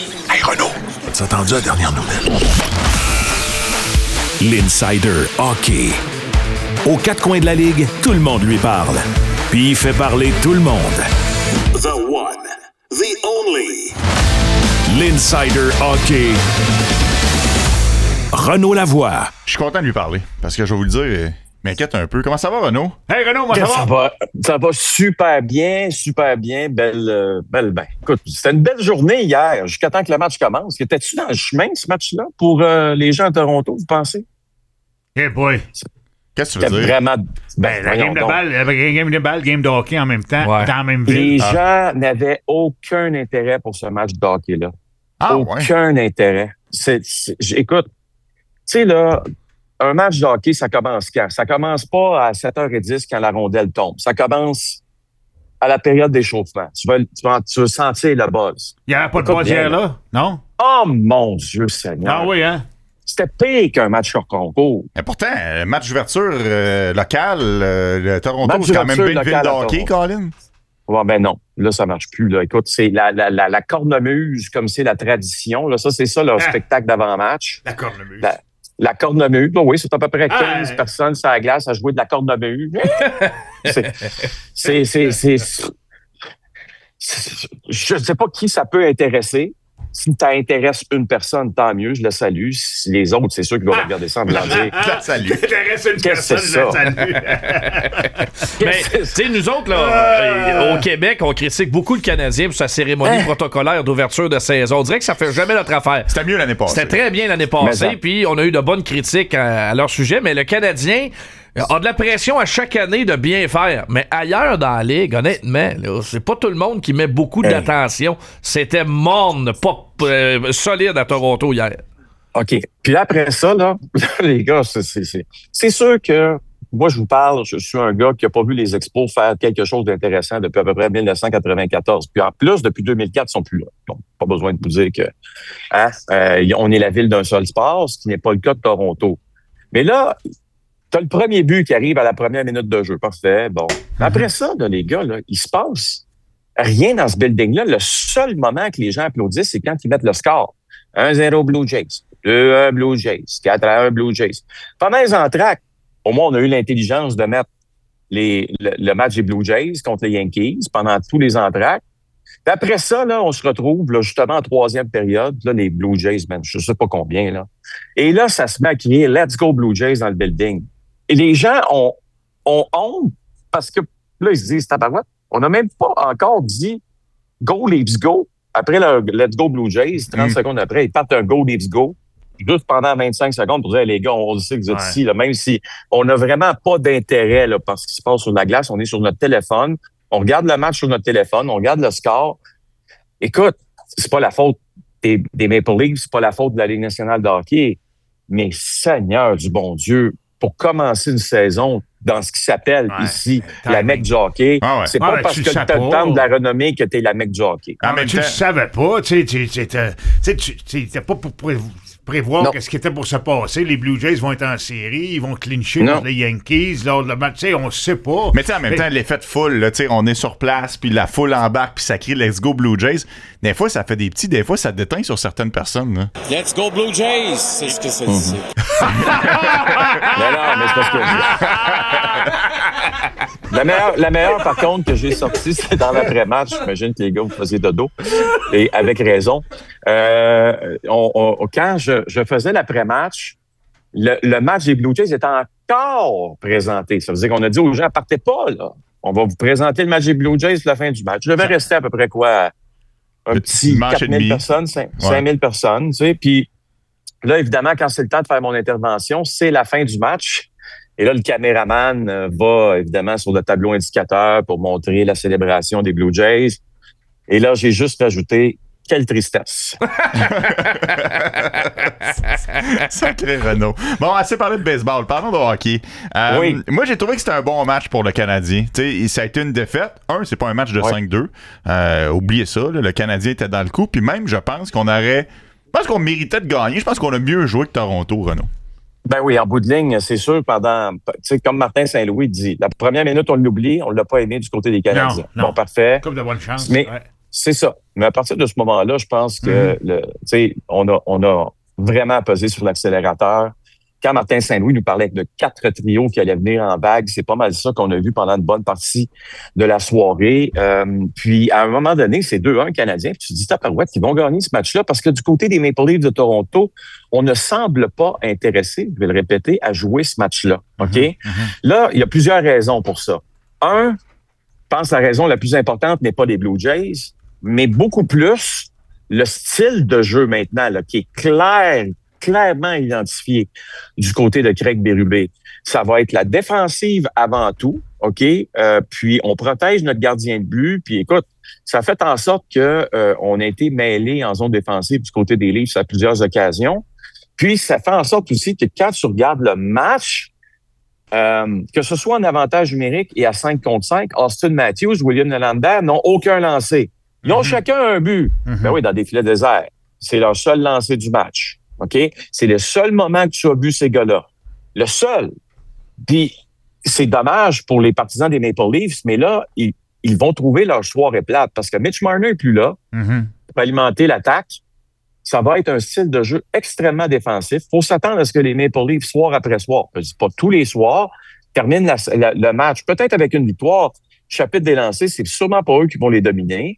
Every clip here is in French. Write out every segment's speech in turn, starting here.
Hey Renaud, as-tu entendu la dernière nouvelle? L'Insider Hockey. Aux quatre coins de la Ligue, tout le monde lui parle. Puis il fait parler tout le monde. The one, the only. L'Insider Hockey. Renaud Lavoie. Je suis content de lui parler, parce que je vais vous le dire, il m'inquiète un peu. Comment ça va, Renaud? Hey Renaud, moi Ça va super bien. Ben, écoute, c'était une belle journée hier, jusqu'à temps que le match commence. Étais-tu dans le chemin, ce match-là, pour les gens à Toronto, vous pensez? Hey boy. Qu'est-ce que tu veux dire? Vraiment. La game de balle, game de hockey en même temps, dans la même ville. Les gens n'avaient aucun intérêt pour ce match de hockey-là. Aucun intérêt. Écoute, tu sais, là, un match de hockey, ça commence quand? Ça commence pas à 7h10 quand la rondelle tombe. Ça commence à la période d'échauffement. Tu veux sentir le buzz. Il n'y avait pas de buzz hier, là? Non? Oh, mon Dieu Seigneur! Ah oui, hein? C'était pire qu'un match hors concours. Mais pourtant, match d'ouverture local, le Toronto, Match c'est quand même bien une ville local de à hockey, Colin. Ouais, ben non. Là, ça marche plus. Là. Écoute, c'est la cornemuse, comme c'est la tradition. Là, ça, c'est ça, leur spectacle d'avant-match. La cornemuse. La cornemuse, oui, c'est à peu près 15 personnes sur la glace à jouer de la cornemuse. Je ne sais pas qui ça peut intéresser. Si ça intéresse une personne, tant mieux, je la salue. Si les autres, c'est sûr qu'ils doivent regarder ça en blanc. Salut. T'intéresse une personne, je la salue. Mais, tu sais, nous autres, là, au Québec, on critique beaucoup le Canadien pour sa cérémonie protocolaire d'ouverture de saison. On dirait que ça fait jamais notre affaire. C'était mieux l'année passée. C'était très bien l'année passée, puis on a eu de bonnes critiques à leur sujet, mais le Canadien a de la pression à chaque année de bien faire. Mais ailleurs dans la Ligue, honnêtement, là, c'est pas tout le monde qui met beaucoup d'attention. C'était morne, pas solide à Toronto hier. OK. Puis après ça, là, les gars, c'est sûr que moi, je vous parle, je suis un gars qui n'a pas vu les Expos faire quelque chose d'intéressant depuis à peu près 1994. Puis en plus, depuis 2004, ils sont plus là. Donc, pas besoin de vous dire que on est la ville d'un seul sport, ce qui n'est pas le cas de Toronto. Mais là, t'as le premier but qui arrive à la première minute de jeu. Parfait, bon. Après ça, là, les gars, là, il se passe rien dans ce building-là. Le seul moment que les gens applaudissent, c'est quand ils mettent le score. 1-0 Blue Jays, 2-1 Blue Jays, 4-1 Blue Jays. Pendant les entractes, au moins, on a eu l'intelligence de mettre le match des Blue Jays contre les Yankees pendant tous les entractes. Puis après ça, là, on se retrouve là, justement en troisième période. Là, les Blue Jays, man, je sais pas combien. Là. Et là, ça se met à crier « Let's go Blue Jays » dans le building. Et les gens ont honte parce que là, ils se disent « Tabarouette, on n'a même pas encore dit « Go Leafs go ». Après le « Let's go Blue Jays », 30 secondes après, ils partent un « Go Leafs go ». Juste pendant 25 secondes pour dire, les gars, on sait que vous êtes ici, là, même si on n'a vraiment pas d'intérêt là, par ce qui se passe sur la glace, on est sur notre téléphone, on regarde le match sur notre téléphone, on regarde le score. Écoute, c'est pas la faute des Maple Leafs, c'est pas la faute de la Ligue nationale de hockey, mais Seigneur du bon Dieu, pour commencer une saison dans ce qui s'appelle ici la mecque du hockey, c'est pas parce que tu as le temps de la renommée que tu es la mecque du hockey. Mais tu le savais pas, tu n'étais pas pour prévoir ce qui était pour se passer. Les Blue Jays vont être en série, ils vont clincher contre les Yankees lors de le match. On ne sait pas. Mais en même temps, l'effet de foule, là, on est sur place, puis la foule embarque, puis ça crie « Let's go Blue Jays ». Des fois, ça fait des petits, des fois, ça déteint sur certaines personnes. Là. « Let's go Blue Jays », c'est ce que c'est. Mais c'est parce que... La meilleure, par contre, que j'ai sortie, c'est dans l'après-match. J'imagine que les gars, vous faisiez dodo. Et avec raison. Quand je faisais l'après-match, le match des Blue Jays était encore présenté. Ça veut dire qu'on a dit aux gens, partez pas, là. On va vous présenter le match des Blue Jays à la fin du match. Je devais rester à peu près quoi? Un petit 4 000 personnes, 5 000 personnes, tu sais. Puis là, évidemment, quand c'est le temps de faire mon intervention, c'est la fin du match. Et là, le caméraman va évidemment sur le tableau indicateur pour montrer la célébration des Blue Jays. Et là, j'ai juste rajouté « Quelle tristesse! » Sacré Renaud. Bon, assez parlé de baseball. Parlons de hockey. Oui. Moi, j'ai trouvé que c'était un bon match pour le Canadien. T'sais, ça a été une défaite. C'est pas un match de 5-2. Oubliez ça. Là, le Canadien était dans le coup. Puis même, je pense qu'on méritait de gagner. Je pense qu'on a mieux joué que Toronto, Renaud. Ben oui, en bout de ligne, c'est sûr, comme Martin Saint-Louis dit, la première minute, on l'oublie, on l'a pas aimé du côté des Canadiens. Non. Bon, parfait. Comme de bonne chance. Mais C'est ça. Mais à partir de ce moment-là, je pense que on a vraiment pesé sur l'accélérateur. Quand Martin Saint-Louis nous parlait de 4 trios qui allaient venir en bague, c'est pas mal ça qu'on a vu pendant une bonne partie de la soirée. Puis, à un moment donné, c'est 2-1 Canadiens. Puis tu te dis, tabarouette, ils vont gagner ce match-là parce que du côté des Maple Leafs de Toronto, on ne semble pas intéressé, je vais le répéter, à jouer ce match-là. OK? Là, il y a plusieurs raisons pour ça. Un, je pense que la raison la plus importante n'est pas les Blue Jays, mais beaucoup plus le style de jeu maintenant, là, qui est clairement identifié du côté de Craig Berube. Ça va être la défensive avant tout, OK? Puis on protège notre gardien de but. Puis écoute, ça fait en sorte que on a été mêlés en zone défensive du côté des Leafs à plusieurs occasions. Puis ça fait en sorte aussi que quand tu regardes le match, que ce soit en avantage numérique et à 5 contre 5, Austin Matthews, William Nylander n'ont aucun lancé. Ils ont chacun un but. Ben oui, dans des filets déserts. C'est leur seul lancé du match. OK? C'est le seul moment que tu as vu ces gars-là. Le seul. Puis, c'est dommage pour les partisans des Maple Leafs, mais là, ils vont trouver leur soirée plate parce que Mitch Marner n'est plus là pour alimenter l'attaque. Ça va être un style de jeu extrêmement défensif. Il faut s'attendre à ce que les Maple Leafs, soir après soir, je dis pas tous les soirs, terminent le match, peut-être avec une victoire. Chapitre des lancers, c'est sûrement pas eux qui vont les dominer.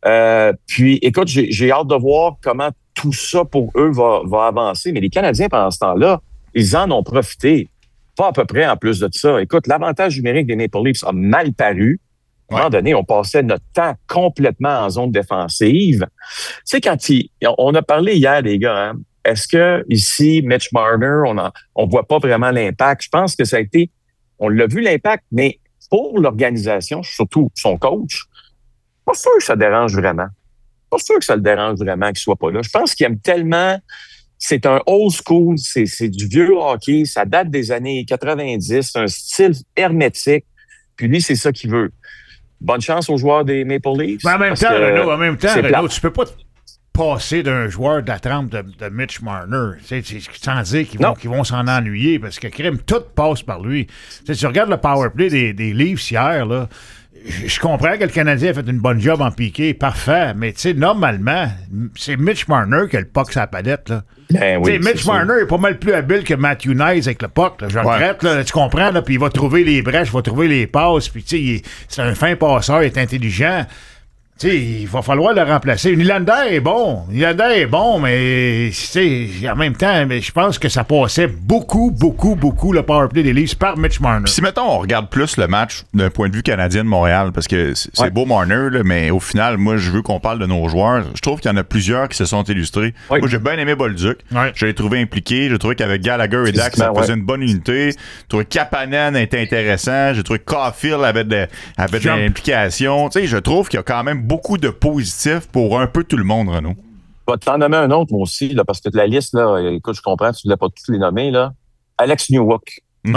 Puis, écoute, j'ai hâte de voir comment tout ça pour eux va avancer. Mais les Canadiens, pendant ce temps-là, ils en ont profité. Pas à peu près en plus de ça. Écoute, l'avantage numérique des Maple Leafs a mal paru. À un moment donné, on passait notre temps complètement en zone défensive. Tu sais, on a parlé hier, les gars, hein, est-ce que ici, Mitch Marner, on voit pas vraiment l'impact? Je pense que ça a été, on l'a vu l'impact, mais pour l'organisation, surtout son coach, pas sûr que ça dérange vraiment. Pas sûr que ça le dérange vraiment qu'il soit pas là. Je pense qu'il aime tellement. C'est un old school, c'est du vieux hockey, ça date des années 90, c'est un style hermétique. Puis lui, c'est ça qu'il veut. Bonne chance aux joueurs des Maple Leafs. Mais en même temps, Renaud, tu peux pas passer d'un joueur de la trempe de Mitch Marner, sans dire qu'ils vont s'en ennuyer, parce que crème, tout passe par lui. T'sais, tu regardes le powerplay des Leafs hier, là. Je comprends que le Canadien a fait une bonne job en piqué, parfait, mais tu sais, normalement, c'est Mitch Marner qui a le puck sur la palette, là. Ben oui, Mitch Marner est pas mal plus habile que Matthew Knies avec le puck, là. Je regrette, là, tu comprends, là, puis il va trouver les brèches, il va trouver les passes, puis tu sais, c'est un fin passeur, il est intelligent. Tu sais, il va falloir le remplacer. Nylander est bon, mais en même temps, je pense que ça passait beaucoup le powerplay des Leafs par Mitch Marner. Puis si, mettons, on regarde plus le match d'un point de vue canadien de Montréal, parce que c'est beau Marner, là, mais au final, moi, je veux qu'on parle de nos joueurs. Je trouve qu'il y en a plusieurs qui se sont illustrés. Oui. Moi, j'ai bien aimé Bolduc. Ouais. Je l'ai trouvé impliqué. J'ai trouvé qu'avec Gallagher et Dax, ça faisait une bonne unité. J'ai trouvé que Kapanen était intéressant. J'ai trouvé que Caulfield avait de l'implication. Tu sais, je trouve qu'il y a quand même beaucoup de positifs pour un peu tout le monde, Renaud. Je vais t'en nommer un autre, moi aussi, là, parce que la liste, là, écoute, je comprends, tu ne voulais pas tous les nommer, là. Alex Newhook. Oui.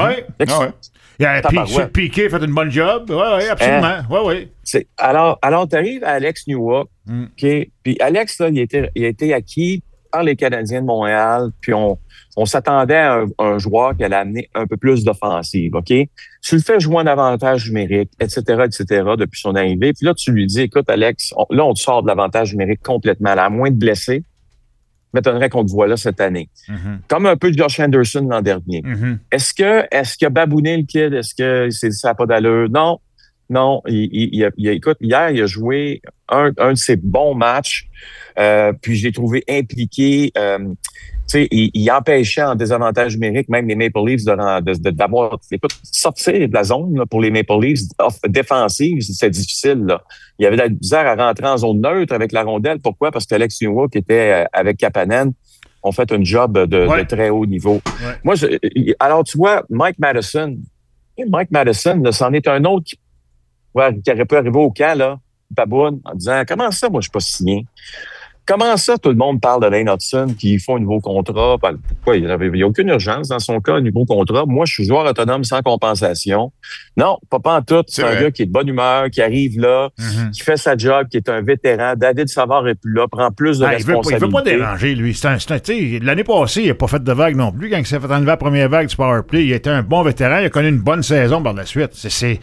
Piqué fait une bonne job. Oui, absolument. Oui. Alors tu arrives à Alex Newhook, OK? Puis Alex, là, il a été acquis par les Canadiens de Montréal, puis on s'attendait à un joueur qui allait amener un peu plus d'offensive, OK? Tu le fais jouer en avantage numérique, etc., depuis son arrivée. Puis là, tu lui dis, écoute, Alex, on te sort de l'avantage numérique complètement, là, à moins de blessés. M'étonnerait qu'on te voit là cette année. Comme un peu Josh Anderson l'an dernier. Est-ce que babouné le kid? Est-ce que ça n'a pas d'allure? Non. Écoute, hier, il a joué un de ses bons matchs. Puis je l'ai trouvé impliqué. Il empêchait en désavantage numérique même les Maple Leafs d'avoir sortir de la zone là, pour les Maple Leafs défensives, c'est difficile. Là. Il y avait de la misère à rentrer en zone neutre avec la rondelle. Pourquoi? Parce qu'Alex Newhook était avec Kapanen. On fait un job de très haut niveau. Ouais. Moi, alors tu vois, Mike Madison, là, c'en est un autre qui aurait pu arriver au camp, là, baboune, en disant « Comment ça, moi, je suis pas signé? » Comment ça, tout le monde parle de Lane Hudson qui font un nouveau contrat? Pourquoi? Il n'y a aucune urgence dans son cas, un nouveau contrat. Moi, je suis joueur autonome sans compensation. Non, pas en tout. C'est un gars qui est de bonne humeur, qui arrive là, qui fait sa job, qui est un vétéran. David Savard est plus là, prend plus de responsabilités. Il veut pas déranger, lui. L'année passée, il n'a pas fait de vague non plus. Quand il s'est fait enlever la première vague du powerplay, il était un bon vétéran. Il a connu une bonne saison par la suite.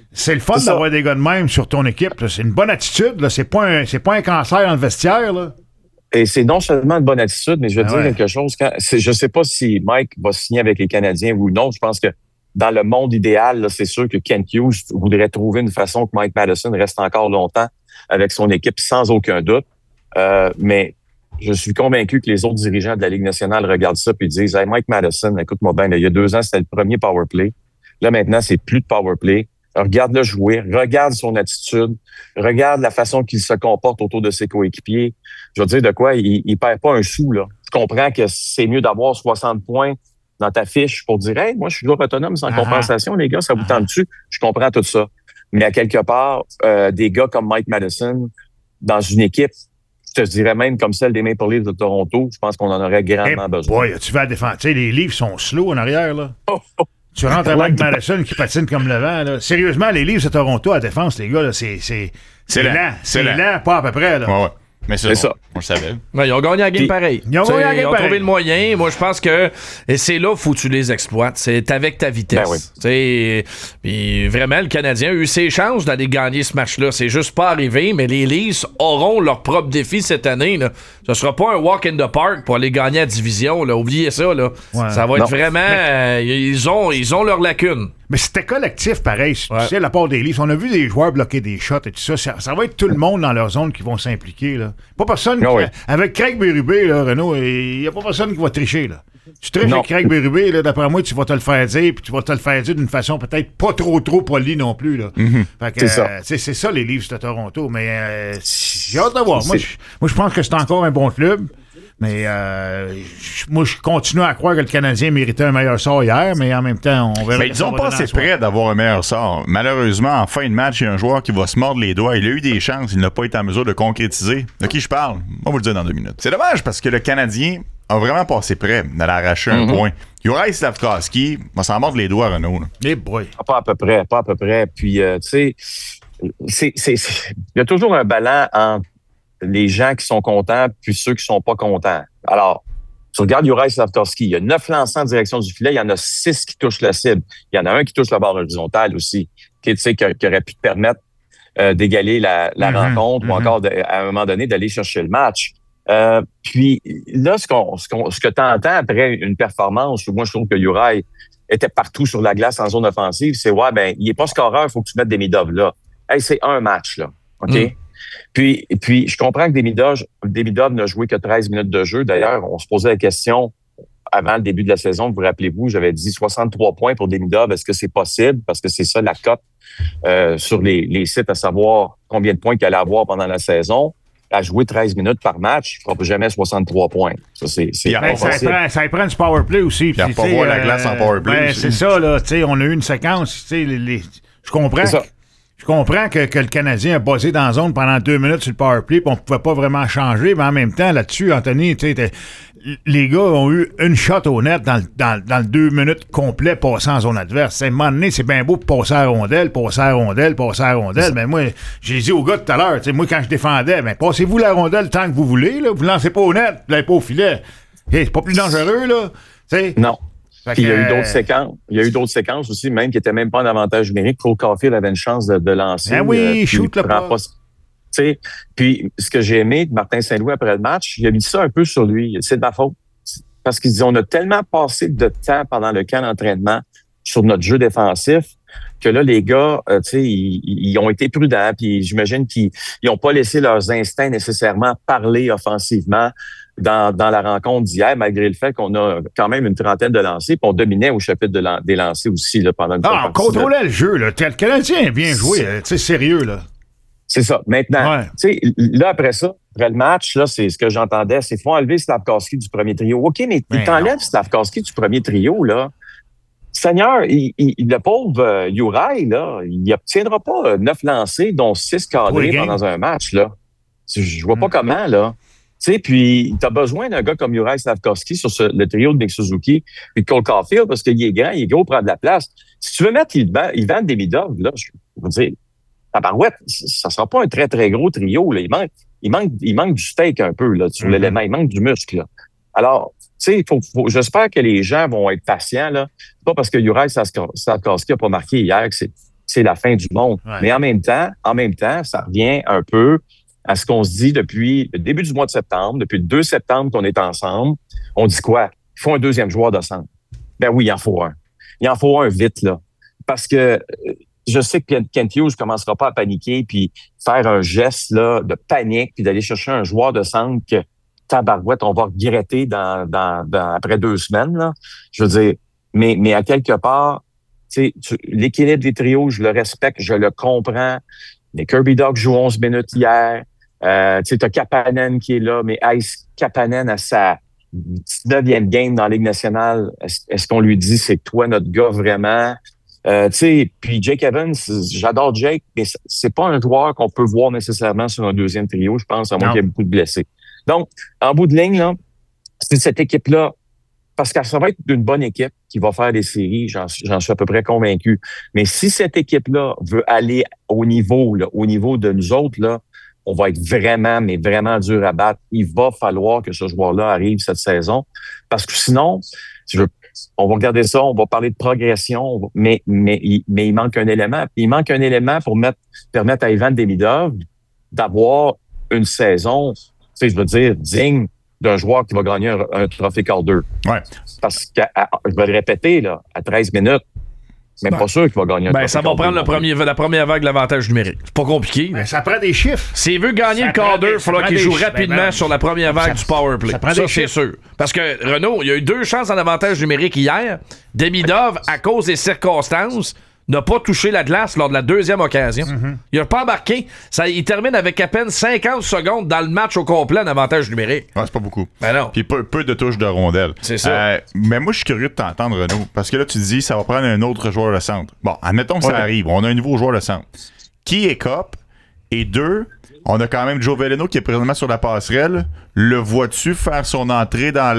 C'est le fun d'avoir des gars de même sur ton équipe. Là. C'est une bonne attitude. Là. C'est pas un cancer dans le vestiaire. Là. Et c'est non seulement une bonne attitude, mais je vais te dire quelque chose. Je sais pas si Mike va signer avec les Canadiens ou non. Je pense que dans le monde idéal, là, c'est sûr que Kent Hughes voudrait trouver une façon que Mike Matheson reste encore longtemps avec son équipe, sans aucun doute. Mais je suis convaincu que les autres dirigeants de la Ligue nationale regardent ça et disent « Hey, Mike Matheson, écoute-moi bien, là, il y a 2 ans, c'était le premier power play. Là, maintenant, c'est plus de power play. Regarde-le jouer, regarde son attitude, regarde la façon qu'il se comporte autour de ses coéquipiers. Je veux dire de quoi, il perd pas un sou, là. Je comprends que c'est mieux d'avoir 60 points dans ta fiche pour dire « Hey, moi, je suis joueur autonome sans compensation, les gars, ça vous tente dessus. » Je comprends tout ça. Mais à quelque part, des gars comme Mike Matheson, dans une équipe, je te dirais même comme celle des Maple Leafs de Toronto, je pense qu'on en aurait grandement besoin. Boy, tu vas défendre. Tu sais, les Leafs sont slow en arrière, là. Tu rentres avec Matheson qui patine comme le vent, là. Sérieusement, les Leafs de Toronto à défense, les gars, là, c'est lent. C'est lent, pas à peu près, là. Ouais. Mais c'est ça. On le savait. Ouais, ils ont gagné la game pareil. Ils ont trouvé le moyen. Moi, je pense que c'est là faut que tu les exploites. C'est avec ta vitesse. Ben oui. Puis vraiment, le Canadien a eu ses chances d'aller gagner ce match-là. C'est juste pas arrivé, mais les Leafs auront leur propre défi cette année. Là. Ce sera pas un walk in the park pour aller gagner la division. Là. Oubliez ça. Là. Ouais. Ça va être vraiment... ils ont leurs lacunes. Mais c'était collectif, pareil. Tu sais, la part des Leafs, on a vu des joueurs bloquer des shots et tout ça. Ça va être tout le monde dans leur zone qui vont s'impliquer. Là. Pas personne avec Craig Berube, là, Renaud, il n'y a pas personne qui va tricher. Là. Tu triches avec Craig Berube, là, d'après moi, tu vas te le faire dire, puis tu vas te le faire dire d'une façon peut-être pas trop polie non plus. Là. Fait que, c'est ça, les Leafs de Toronto. Mais j'ai hâte de voir. Moi, je pense que c'est encore un bon club. Mais moi, je continue à croire que le Canadien méritait un meilleur sort hier, mais en même temps, on verra. Mais ils ont pas assez près d'avoir un meilleur sort. Malheureusement, en fin de match, il y a un joueur qui va se mordre les doigts. Il a eu des chances, il n'a pas été en mesure de concrétiser. De qui je parle? On va vous le dire dans 2 minutes. C'est dommage parce que le Canadien a vraiment passé près d'aller arracher un point. Juraj Slafkovský va s'en mordre les doigts, Renaud. Eh boy. Pas à peu près. Puis, tu sais, il y a toujours un ballon entre les gens qui sont contents puis ceux qui sont pas contents. Alors, tu regardes Juraj Slafkovský, il y a 9 lancers en direction du filet, il y en a 6 qui touchent la cible. Il y en a un qui touche la barre horizontale aussi, qui aurait pu te permettre d'égaler la rencontre ou encore à un moment donné d'aller chercher le match. Puis là, ce que tu entends après une performance, moi je trouve que Juraj était partout sur la glace en zone offensive, c'est il est pas scoreur, il faut que tu mettes Demidov là. Hey, c'est un match, là. OK? Puis, je comprends que Demidov n'a joué que 13 minutes de jeu. D'ailleurs, on se posait la question avant le début de la saison, vous rappelez-vous, j'avais dit 63 points pour Demidov. Est-ce que c'est possible? Parce que c'est ça la cote sur les sites, à savoir combien de points qu'il allait avoir pendant la saison. À jouer 13 minutes par match, il ne fera jamais 63 points. Ça, c'est ça prend du power play aussi. Il n'y a pas voir la glace en power play. C'est ça, là. On a eu une séquence. Je comprends. Je comprends que le Canadien a buzzé dans la zone pendant 2 minutes sur le power play, puis on ne pouvait pas vraiment changer, mais en même temps, là-dessus, Anthony, les gars ont eu une shot au net dans le 2 minutes complet passant en zone adverse. À un moment donné, c'est bien beau de passer à la rondelle, mais moi, j'ai dit aux gars tout à l'heure, moi, quand je défendais, passez-vous la rondelle tant que vous voulez, là, vous lancez pas au net, vous l'avez pas au filet. Hey, c'est pas plus dangereux, là. T'sais? Non. Puis il y a eu d'autres séquences. Il y a eu d'autres séquences aussi, même qui n'étaient même pas en avantage numérique. Cole Caulfield avait une chance de lancer. Ah oui, shoot le pas. Puis ce que j'ai aimé de Martin Saint-Louis après le match, il a mis ça un peu sur lui. C'est de ma faute. Parce qu'il dit on a tellement passé de temps pendant le camp d'entraînement sur notre jeu défensif que là, les gars, ils ont été prudents. Puis j'imagine qu'ils n'ont pas laissé leurs instincts nécessairement parler offensivement dans la rencontre d'hier, malgré le fait qu'on a quand même une trentaine de lancers, puis on dominait au chapitre des lancers aussi là, pendant une fois. On contrôlait le jeu. Là. Le Canadien a bien joué. C'est sérieux. Là. C'est ça. Maintenant, là, après ça, après le match, là, c'est ce que j'entendais, c'est qu'il faut enlever Slafkovský du premier trio. OK, mais il t'enlève Slafkovský du premier trio, là. Seigneur, le pauvre Juraj, là, il n'obtiendra pas 9 lancers, dont 6 cadrés pendant un match, là. Je vois pas comment, là. Tu sais, puis t'as besoin d'un gars comme Juraj Slafkovský sur le trio de Nick Suzuki et de Cole Caulfield parce qu'il est grand, il est gros, prend de la place. Si tu veux mettre Ivan Demidov, là, je veux dire, tabarouette, ça sera pas un très, très gros trio, là. Il manque du steak un peu, là, sur l'élément. Il manque du muscle, là. Alors, tu sais, j'espère que les gens vont être patients, là. C'est pas parce que Juraj Slafkovský a pas marqué hier que c'est la fin du monde. Ouais. Mais en même temps, ça revient un peu à ce qu'on se dit depuis le début du mois de septembre, depuis le 2 septembre qu'on est ensemble. On dit quoi? Il faut un deuxième joueur de centre. Ben oui, il en faut un. Il en faut un vite, là. Parce que je sais que Kent Hughes ne commencera pas à paniquer puis faire un geste là, de panique puis d'aller chercher un joueur de centre que tabarouette, on va regretter après 2 semaines. Là. Je veux dire, mais à quelque part, l'équilibre des trios, je le respecte, je le comprends. Mais Kirby Dach joue 11 minutes hier. Tu as Kapanen qui est là, mais Ice Kapanen à sa 19e game dans la Ligue nationale, est-ce qu'on lui dit c'est toi notre gars vraiment? Puis Jake Evans, j'adore Jake, mais c'est pas un joueur qu'on peut voir nécessairement sur un deuxième trio, je pense, à moins qu'il y ait beaucoup de blessés. Donc, en bout de ligne, là, c'est cette équipe-là, parce que ça va être une bonne équipe qui va faire des séries, j'en suis à peu près convaincu. Mais si cette équipe-là veut aller au niveau de nous autres, là, on va être vraiment, mais vraiment dur à battre. Il va falloir que ce joueur-là arrive cette saison, parce que sinon, on va regarder ça, on va parler de progression, mais il manque un élément. Il manque un élément pour permettre à Ivan Demidov d'avoir une saison, je veux dire, digne d'un joueur qui va gagner un trophée Calder. Ouais. Parce que, je vais le répéter, là, à 13 minutes, même pas sûr qu'il va gagner un trophée ça va prendre la première vague de l'avantage numérique. C'est pas compliqué. Ça prend des chiffres. S'il veut gagner le Calder, il faudra qu'il joue rapidement sur la première vague du powerplay. Ça, c'est sûr. Parce que, Renaud, il y a eu 2 chances en avantage numérique hier. Demidov, à cause des circonstances, n'a pas touché la glace lors de la 2e occasion. Mm-hmm. Il n'a pas embarqué. Il termine avec à peine 50 secondes dans le match au complet en avantage numérique. Ouais, c'est pas beaucoup. Ben non. Puis peu de touches de rondelles. C'est ça. Mais moi, je suis curieux de t'entendre, Renaud, parce que là, tu dis ça va prendre un autre joueur de centre. Bon, admettons que ça arrive. On a un nouveau joueur de centre. Qui est cop? Et 2, on a quand même Joe Veleno qui est présentement sur la passerelle. Le vois-tu faire son entrée dans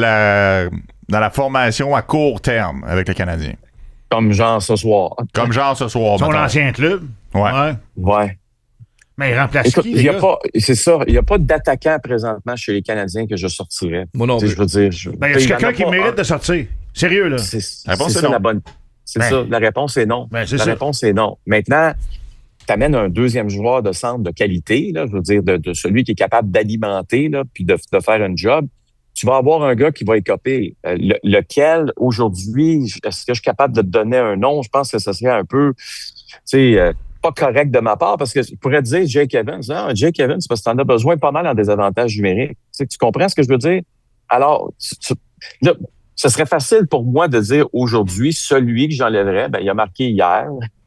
la formation à court terme avec le Canadien? Comme genre ce soir. Son ancien club. Ouais. Mais il remplace Écoute, qui, les gars? C'est ça. Il n'y a pas d'attaquant présentement chez les Canadiens que je sortirais. Moi non plus. Je veux dire... Il y a quelqu'un qui mérite de sortir. Sérieux, là. La réponse est non. La réponse est non. Réponse est non. Maintenant, tu amènes un deuxième joueur de centre de qualité, là, je veux dire, de celui qui est capable d'alimenter, là, puis de faire un job. Tu vas avoir un gars qui va écoper. Lequel, aujourd'hui, est-ce que je suis capable de te donner un nom? Je pense que ça serait un peu, pas correct de ma part, parce que je pourrais te dire Jake Evans. Jake Evans, c'est parce que tu en as besoin pas mal en désavantage numérique. Tu comprends ce que je veux dire? Alors, là, ce serait facile pour moi de dire aujourd'hui, celui que j'enlèverais, il a marqué hier.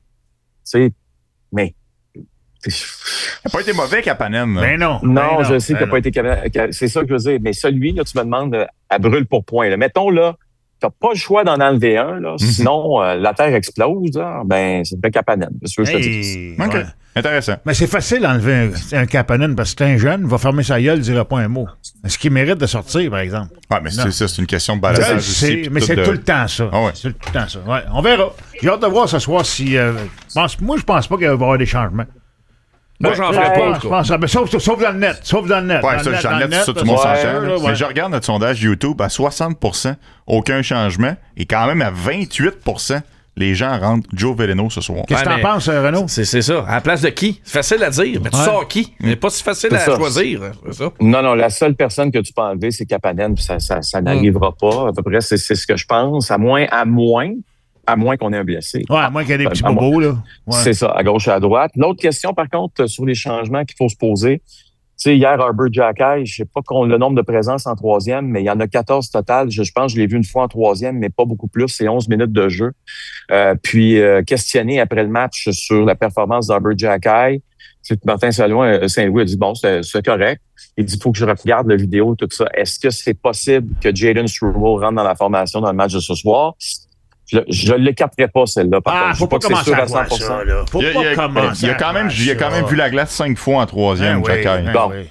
Mais... Il n'a pas été mauvais, Kapanen. Mais non. Non, je sais qu'il n'a pas été... C'est ça que je veux dire. Mais celui, là, tu me demandes à brûle pour point. Là. Mettons, là, tu n'as pas le choix d'en enlever un. Là, sinon, la Terre explose. Là, c'est le Kapanen. C'est sûr que je te dis. OK. Ouais. Intéressant. Mais c'est facile d'enlever un Kapanen parce que c'est un jeune, il va fermer sa gueule, il ne dira pas un mot. Est-ce qu'il mérite de sortir, par exemple? Oui, mais c'est ça, c'est une question de balancage aussi. Mais c'est tout le temps ça. Ah ouais. C'est tout le temps ça. Ouais. On verra. J'ai hâte de voir ce soir si... moi, je pense pas qu'il va y avoir des changements. Moi, j'en ferais pas. Je pense, mais sauf dans le net. Sauf dans le net. Ouais, ça, dans le net, ça, tout le monde s'en cherche. Mais je regarde notre sondage YouTube, à 60%, aucun changement, et quand même à 28%, les gens rentrent Joe Veleno ce soir. Qu'est-ce que t'en penses, Renaud? C'est ça. À la place de qui? C'est facile à dire, mais tu sors qui? C'est pas si facile à choisir. C'est ça. Non, la seule personne que tu peux enlever, c'est Kapanen, puis ça n'arrivera pas. À peu près, c'est ce que je pense. À moins qu'on ait un blessé. Ouais, à moins qu'il y ait des petits bobos, là. Ouais. C'est ça, à gauche et à droite. L'autre question, par contre, sur les changements qu'il faut se poser, hier, Arbor Xhekaj, je sais pas le nombre de présences en 3e, mais il y en a 14 total. Je pense que je l'ai vu une fois en 3e, mais pas beaucoup plus. C'est 11 minutes de jeu. Puis, questionné après le match sur la performance d'Arbor Xhekaj, Martin Saint-Louis a dit, bon, c'est correct. Il dit, il faut que je regarde la vidéo, tout ça. Est-ce que c'est possible que Jaden Struble rentre dans la formation dans le match de ce soir? Je ne l'écarterai pas, celle-là. Faut pas commencer à voir ça, là. Faut pas commencer. Il a quand même vu la glace 5 fois en 3e, Xhekaj.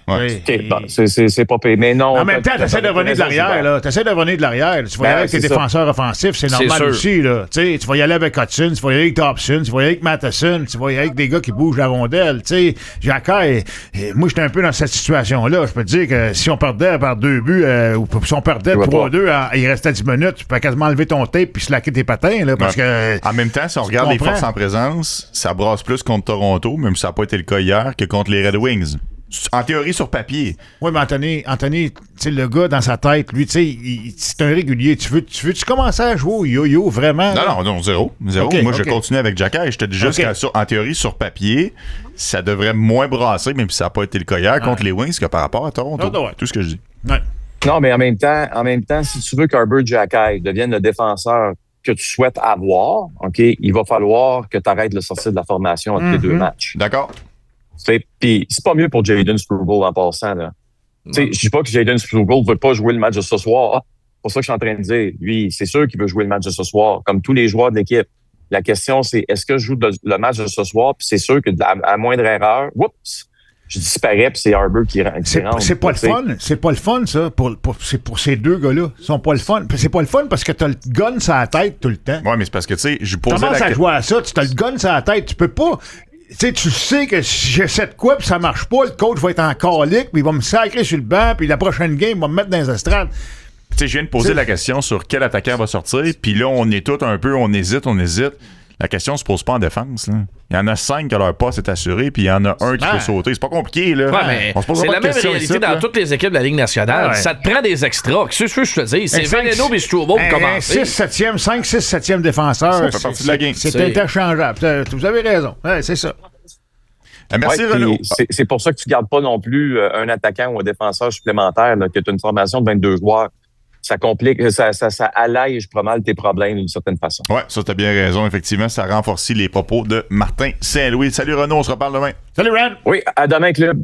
C'est pas payé. Mais non. En même temps, t'essaies de revenir de l'arrière, là. T'essaies de revenir de l'arrière. Tu vas y aller avec tes défenseurs offensifs, c'est normal aussi, là. Tu vas y aller avec Hudson, tu vas y aller avec Thompson, tu vas y aller avec Matheson, tu vas y aller avec des gars qui bougent la rondelle. Xhekaj, moi, j'étais un peu dans cette situation-là. Je peux te dire que si on perdait par 2 buts, ou si on perdait 3-2, il restait 10 minutes, tu peux quasiment enlever ton tape puis slacker tes tes patins, là, parce que... En même temps, si on regarde les forces en présence, ça brasse plus contre Toronto, même si ça n'a pas été le cas hier, que contre les Red Wings. En théorie, sur papier. Oui, mais Anthony, tu sais, le gars dans sa tête, lui, tu sais, c'est un régulier. Tu veux-tu commencer à jouer au yo-yo, vraiment? Non, zéro. Okay, Moi, je continue avec Jacka et je te dis juste qu'en théorie, sur papier, ça devrait moins brasser, même si ça n'a pas été le cas hier, contre les Wings que par rapport à Toronto. Tout ce que je dis. Ouais. Non, mais en même temps, si tu veux qu'Arbor Xhekaj devienne le défenseur que tu souhaites avoir, OK, il va falloir que tu arrêtes de le sortir de la formation entre les deux matchs. D'accord. Puis c'est pas mieux pour Jaden Struble en passant. Là. Je dis pas que Jaden Struble ne veut pas jouer le match de ce soir. C'est pas ça que je suis en train de dire. Lui, c'est sûr qu'il veut jouer le match de ce soir, comme tous les joueurs de l'équipe. La question, c'est est-ce que je joue le match de ce soir? Puis c'est sûr que à moindre erreur, je disparais, puis c'est Arbor qui rentre. C'est pas le fun. C'est pas le fun, ça, pour ces deux gars-là. Ils sont pas le fun. C'est pas le fun parce que t'as le gun sur la tête tout le temps. Ouais, mais c'est parce que, tu sais, je posais Commence à jouer à ça, tu as le gun sur la tête. Tu peux pas... Tu sais que si j'essaie de quoi puis ça marche pas, le coach va être en colique, puis il va me sacrer sur le banc, puis la prochaine game, il va me mettre dans les estrades. Tu sais, je viens de poser la question sur quel attaquant va sortir, puis là, on est tous un peu, on hésite. La question se pose pas en défense. Là. Il y en a 5 que leur passe est assuré, puis il y en a un qui peut sauter. C'est pas compliqué, là. Ouais, mais c'est la même réalité ici, dans toutes les équipes de la Ligue nationale. Ouais. Ça te prend des extras. Qu'est-ce que je te dis? C'est Veleno et Struble pour commencer. 5-6-7e défenseur. Ça fait partie de la game. C'est interchangeable. Vous avez raison. Ouais, c'est ça. Merci, Renaud. C'est pour ça que tu ne gardes pas non plus un attaquant ou un défenseur supplémentaire, là, que tu as une formation de 22 joueurs. Ça complique, ça allège pas mal tes problèmes d'une certaine façon. Ouais, ça, t'as bien raison. Effectivement, ça renforcit les propos de Martin Saint-Louis. Salut Renaud, on se reparle demain. Salut Ren. Oui, à demain, club.